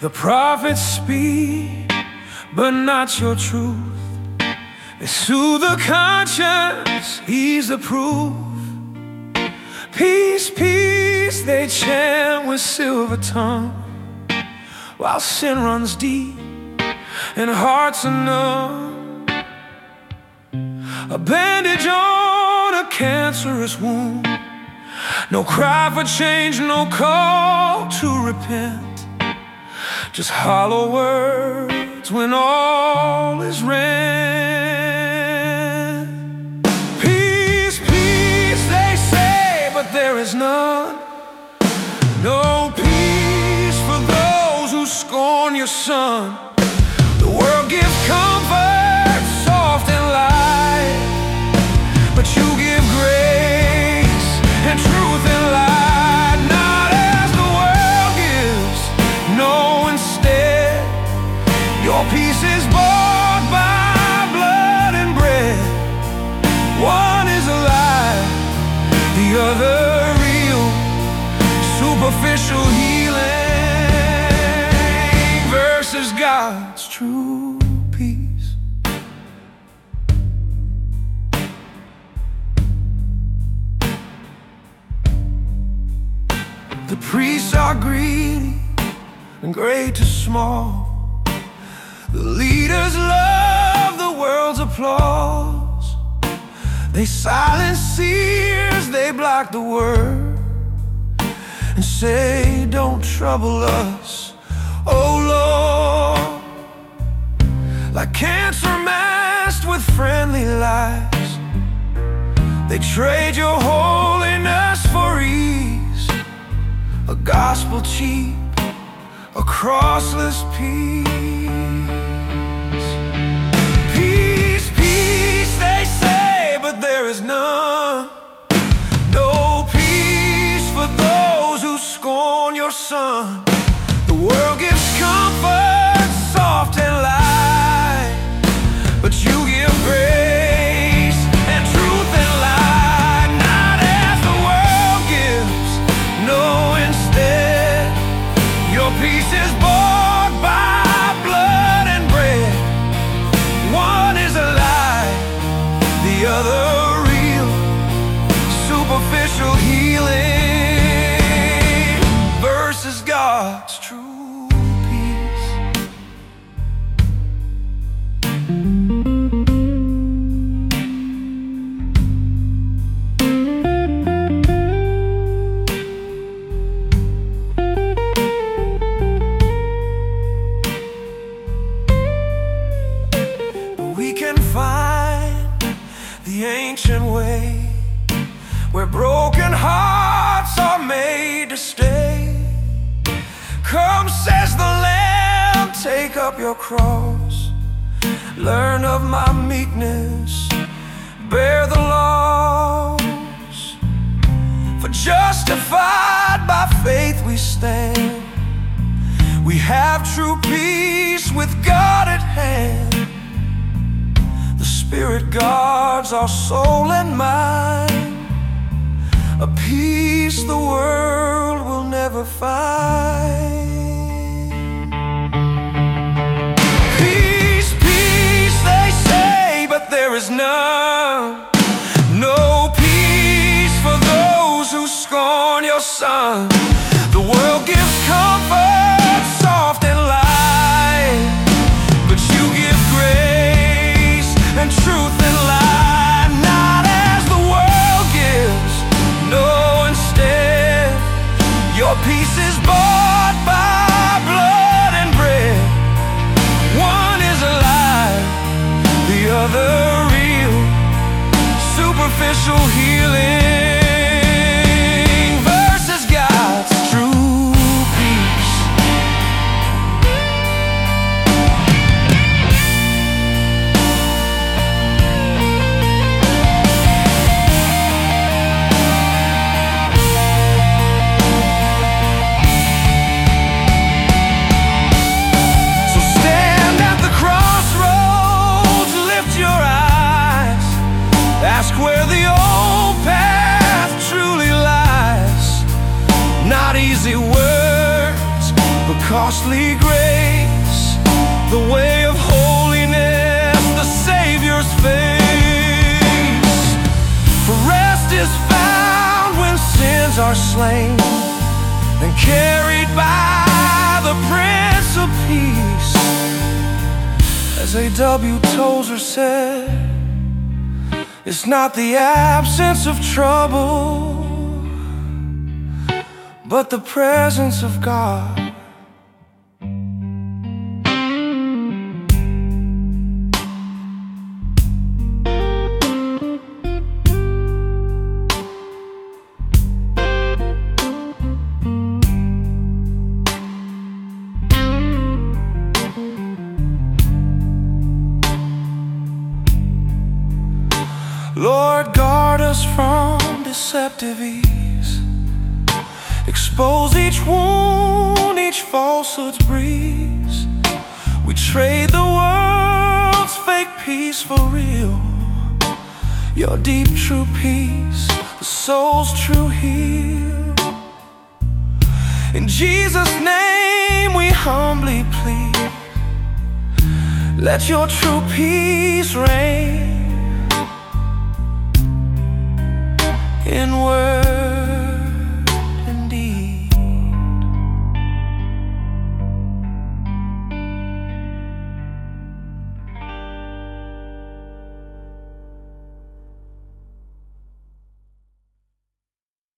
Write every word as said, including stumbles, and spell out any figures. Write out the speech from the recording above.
The prophets speak, but not your truth. They soothe the conscience, ease the proof. Peace, peace, they chant with silver tongue, while sin runs deep and hearts are numb. A bandage on a cancerous wound, no cry for change, no call to repent, just hollow words when all is rent. Peace, peace, they say, but there is none. No peace for those who scorn your son. The world gives comfort, soft and light, but you give grace and truth and light. Not as the world gives, no, instead your peace is bought by blood and bread. One is alive, the other real, superficial healing versus God's true peace. The priests are greedy and great to small. The leaders love the world's applause. They silence seers, they block the word, and say, don't trouble us, oh Lord. Like cancer masked with friendly lies, they trade your holiness for ease, a gospel cheap, a crossless peace. Peace, peace, they say, but there is none. No peace for those who scorn your son. The world gives comfort, soft and light, but you give grace and truth and light. Not as the world gives, no, instead your peace is bought by blood and bread. One is alive, the other real, superficial healing versus God's true peace. We can find the ancient way where broken hearts are made to stay. Come, says the Lamb, take up your cross, learn of my meekness, bear the loss. For justified by faith we stand, we have true peace with God at hand. The Spirit guards our soul and mind, a peace the world will never find. Peace, peace, they say, but there is none. No peace for those who scorn your son. The world gives comfort, soft and light, but you give grace and truth and light. Not as the world gives, no, instead your peace is bought by are slain and carried by the Prince of Peace. As A W Tozer said, it's not the absence of trouble, but the presence of God. Lord, guard us from deceptive ease. Expose each wound, each falsehood's breeze. We trade the world's fake peace for real. Your deep, true peace, the soul's true heal. In Jesus' name we humbly plead, let your true peace reign in word